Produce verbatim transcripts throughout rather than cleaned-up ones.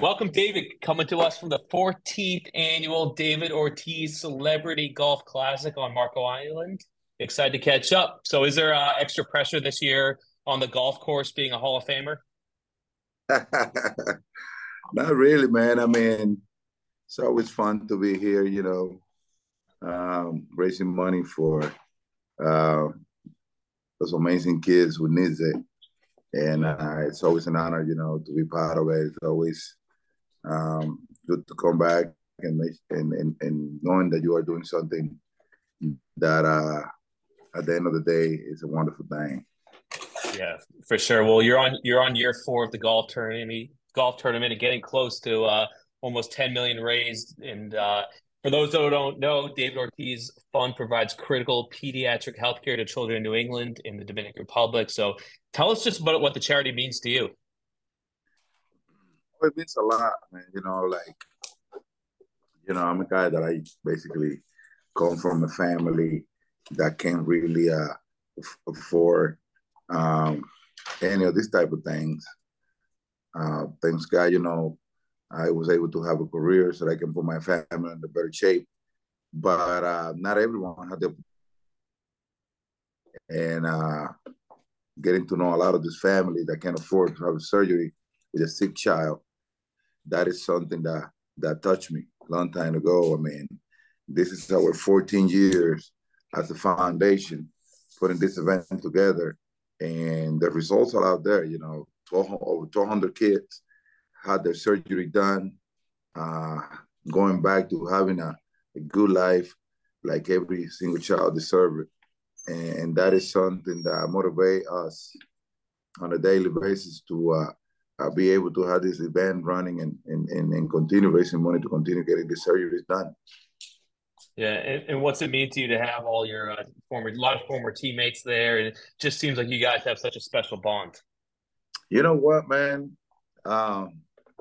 Welcome, David, coming to us from the fourteenth annual David Ortiz Celebrity Golf Classic on Marco Island. Excited to catch up. So, is there uh, extra pressure this year on the golf course being a Hall of Famer? Not really, man. I mean, it's always fun to be here, you know, um, raising money for uh, those amazing kids who needs it. And Yeah. uh, it's always an honor, you know, to be part of it. It's always um, good to come back and, make, and, and and knowing that you are doing something that uh, at the end of the day is a wonderful thing. Yeah, for sure. Well, you're on you're on year four of the golf tournament, golf tournament, and getting close to uh, almost ten million raised. And uh, for those who don't know, David Ortiz Fund provides critical pediatric healthcare to children in New England and the Dominican Republic. So, tell us just about what the charity means to you. It means a lot, man. You know, like, you know, I'm a guy that I basically come from a family that can't really uh, afford um, any of these type of things. Uh, thanks God, you know, I was able to have a career so that I can put my family in a better shape. But uh, not everyone had the and uh, getting to know a lot of this family that can afford to have a surgery with a sick child. That is something that that touched me a long time ago. I mean, this is our fourteen years as a foundation putting this event together, and the results are out there. You know, twelve, over twelve hundred kids had their surgery done, uh, going back to having a, a good life like every single child deserves it. And that is something that motivates us on a daily basis to uh, uh, be able to have this event running and, and, and, and continue raising money to continue getting the surgeries done. Yeah, and, and what's it mean to you to have all your uh, former, a lot of former teammates there? And it just seems like you guys have such a special bond. You know what, man? Um,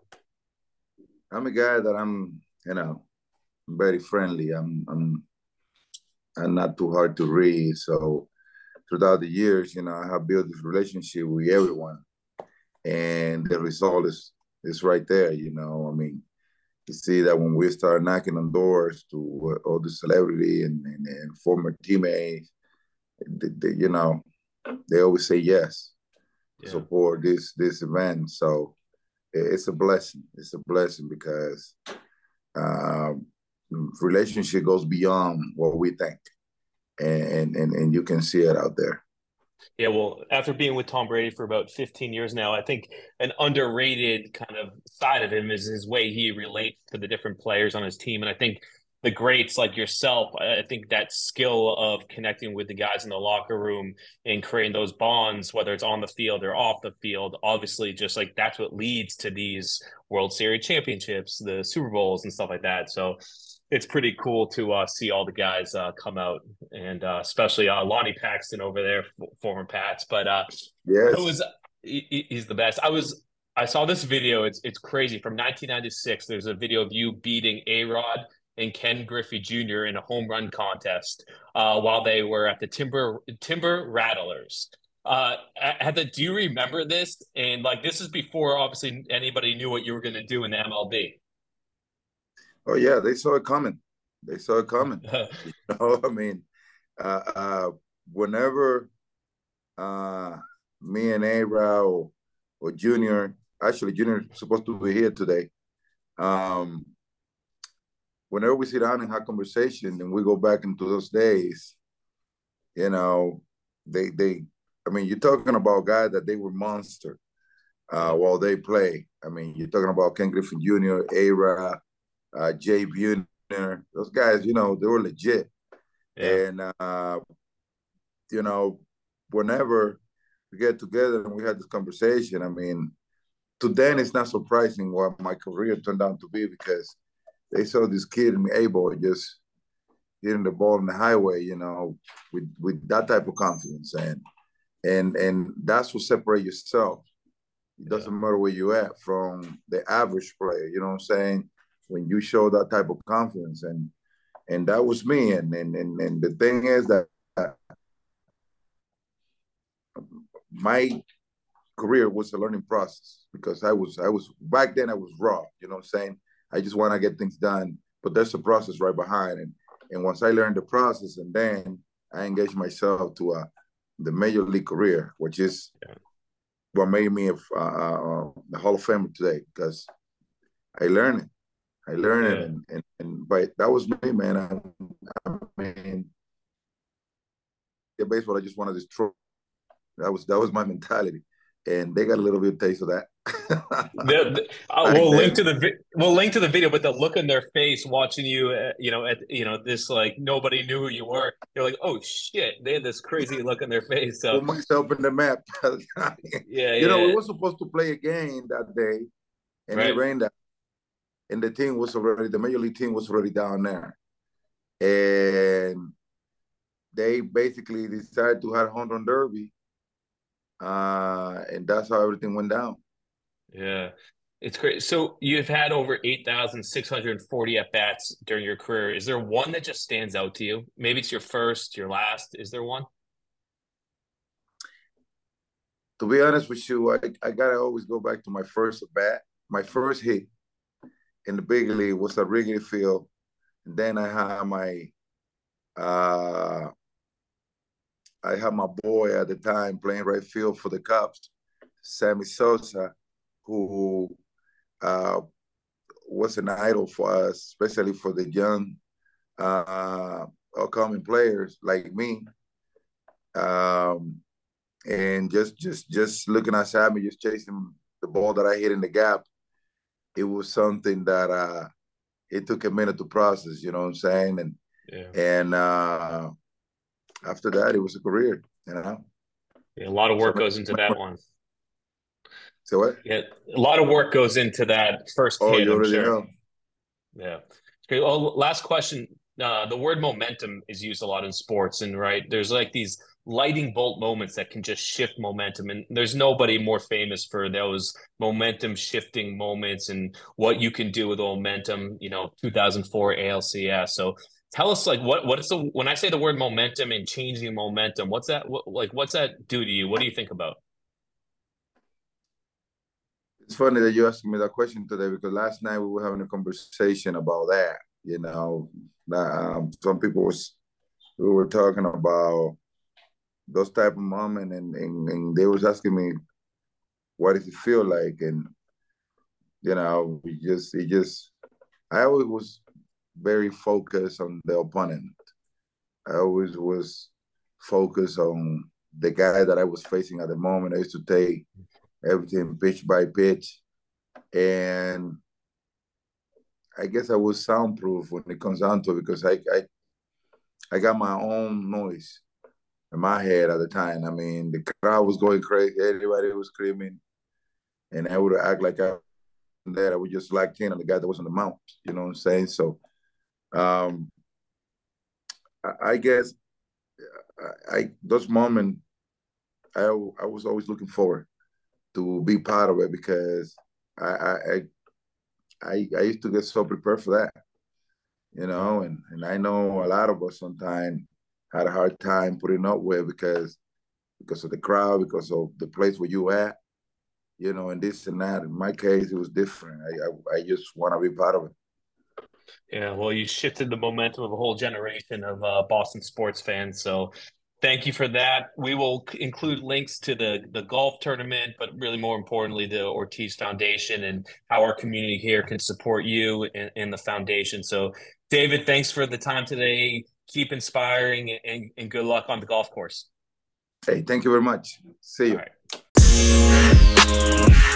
I'm a guy that I'm, you know, very friendly. I'm, I'm, I'm not too hard to read. So throughout the years, you know, I have built this relationship with everyone, and the result is is right there. You know, I mean, to see that when we start knocking on doors to uh, all the celebrity and, and, and former teammates, they, they, you know, they always say yes to Yeah. support this this event. So it's a blessing. It's a blessing because um, relationship goes beyond what we think, and, and and you can see it out there. Yeah, well, after being with Tom Brady for about fifteen years now, I think an underrated kind of side of him is his way he relates to the different players on his team. And I think the greats like yourself, I think that skill of connecting with the guys in the locker room and creating those bonds, whether it's on the field or off the field, obviously just like that's what leads to these World Series championships, the Super Bowls and stuff like that. So it's pretty cool to uh, see all the guys uh, come out, and uh, especially uh, Lonnie Paxton over there, former Pats. But uh, I Yes. was he, he's the best. I was I saw this video. It's it's crazy from nineteen ninety-six. There's a video of you beating A Rod and Ken Griffey Junior in a home run contest uh, while they were at the Timber Timber Rattlers. Uh, at the, do you remember this? And like this is before obviously anybody knew what you were going to do in the M L B. Oh yeah, they saw it coming. They saw it coming. You know, I mean, uh, uh, whenever uh, me and Abra or, or Junior, actually Junior is supposed to be here today. Um, whenever we sit down and have conversation and we go back into those days, you know, they they I mean, you're talking about guys that they were monster uh, Yeah, while they play. I mean, you're talking about Ken Griffin Junior, A-Rod, uh, Jay Buhner. Those guys, you know, they were legit. yeah. And, uh, you know, whenever we get together and we had this conversation, I mean, to them, it's not surprising what my career turned out to be because they saw this kid in A-Boy just hitting the ball in the highway, you know, with, with that type of confidence. And and and that's what separates yourself. It Yeah. doesn't matter where you at from the average player, you know what I'm saying? When you show that type of confidence. And and that was me. And and and, and the thing is that my career was a learning process because I was I was back then I was raw. You know what I'm saying? I just want to get things done, but there's a process right behind. And and once I learned the process, and then I engaged myself to uh, the major league career, which is yeah. what made me a, uh, the Hall of Famer today, because I learned it. I learned yeah. it, and, and and but that was me, man. I, I mean, the baseball, I just wanted to destroy. That was that was my mentality, and they got a little bit of taste of that. the, the, uh, we'll link to the we'll link to the video, but the look on their face watching you, uh, you know, at you know this like nobody knew who you were. They're like, oh shit, they had this crazy look on their face. So put myself in the map. yeah, yeah. You know, we were supposed to play a game that day, and right. it rained out, and the team was already the major league team was already down there, and they basically decided to have a home run derby, uh, and that's how everything went down. Yeah, it's great. So you've had over eight thousand six hundred forty at-bats during your career. Is there one that just stands out to you? Maybe it's your first, your last. Is there one? To be honest with you, I, I got to always go back to my first at-bat. My first hit in the big league was at Wrigley Field. And then I had my uh, I had my boy at the time playing right field for the Cubs, Sammy Sosa, who uh, was an idol for us, especially for the young uh, upcoming players like me. Um, and just just just looking at Sammy, just chasing the ball that I hit in the gap, it was something that uh, it took a minute to process, you know what I'm saying? And yeah. and uh, after that, it was a career, you know? Yeah, a lot of work so, goes into that one. So what? Yeah, a lot of work goes into that first oh, hit, you I'm already sure. know. Yeah. Okay. Well, last question. Uh, the word momentum is used a lot in sports, and right, there's like these lightning bolt moments that can just shift momentum, and there's nobody more famous for those momentum shifting moments and what you can do with momentum. You know, two thousand four A L C S. So tell us, like, what what is the when I say the word momentum and changing momentum, what's that what, like? What's that do to you? What do you think about? It's funny that you asked me that question today, because last night we were having a conversation about that. You know, um, some people was we were talking about those type of moments, and, and and they was asking me, what does it feel like? And you know, we just it just I always was very focused on the opponent. I always was focused on the guy that I was facing at the moment. I used to take everything pitch by pitch, and I guess I was soundproof when it comes down to it, because I I, I got my own noise in my head at the time. I mean, the crowd was going crazy, everybody was screaming, and I would act like I was there. I would just lock in on the guy that was on the mound. You know what I'm saying? So, um, I, I guess I, I those moments I I was always looking forward to be part of it, because I I I, I used to get so prepared for that, you know, and, and I know a lot of us sometimes had a hard time putting up with, because because of the crowd, because of the place where you at, you know, and this and that. In my case, it was different. I I, I just want to be part of it. Yeah, well, you shifted the momentum of a whole generation of uh, Boston sports fans. So thank you for that. We will include links to the, the golf tournament, but really more importantly, the Ortiz Foundation and how our community here can support you and, and the foundation. So David, thanks for the time today. Keep inspiring, and, and good luck on the golf course. Hey, thank you very much. See you. All right.